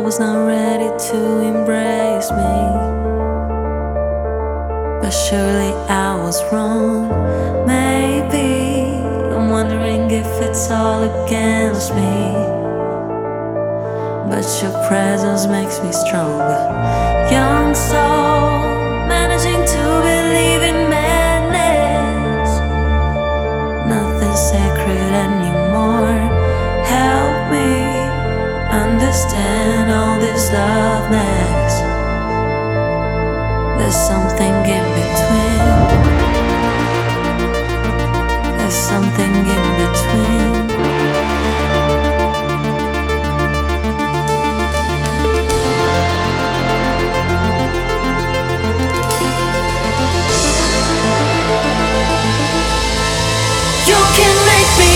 was not ready to embrace me, but surely I was wrong. Maybe I'm wondering if it's all against me, but your presence makes me stronger. Young soul, managing to believe in madness. Nothing sacred anymore. Help me understand all this loveness. There's something in between. There's something in between. You can make me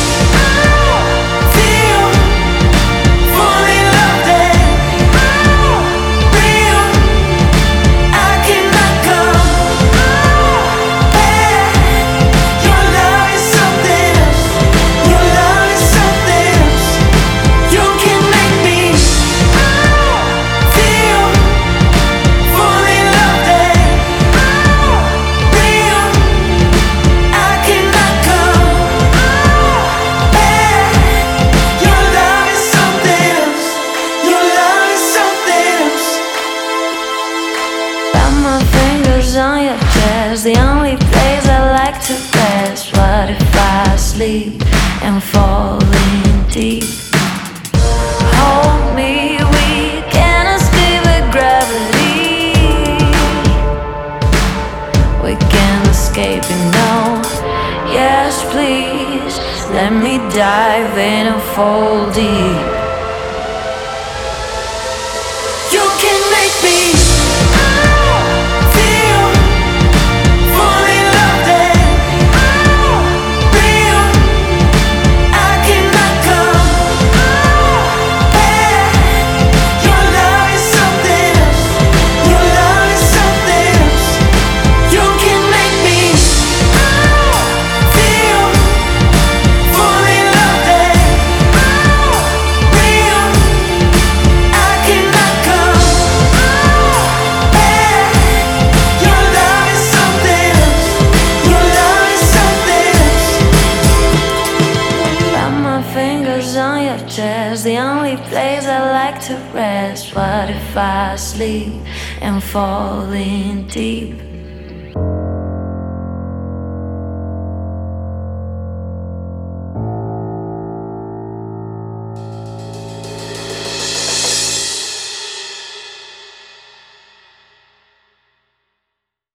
feel fully loved and real. I cannot come back. Your love is something else. Your love is something else. You can make me feel fully loved and real. I cannot come back. Your love is something else. Your love is something else. Got my fingers on your chest, the only place I like to rest. What if I sleep and fall in deep? Hold me, we can escape with gravity. We can escape, you know. Yes, please, let me dive in and fall deep. You can make me feel fully loved and real. I cannot come back. Your love is something else. Your love is something else. You can make me feel fully loved and real. I cannot come back. Your love is something else. Your love is something else. Got my fingers on your chest, the only place I like to rest. What if I sleep and fall in deep?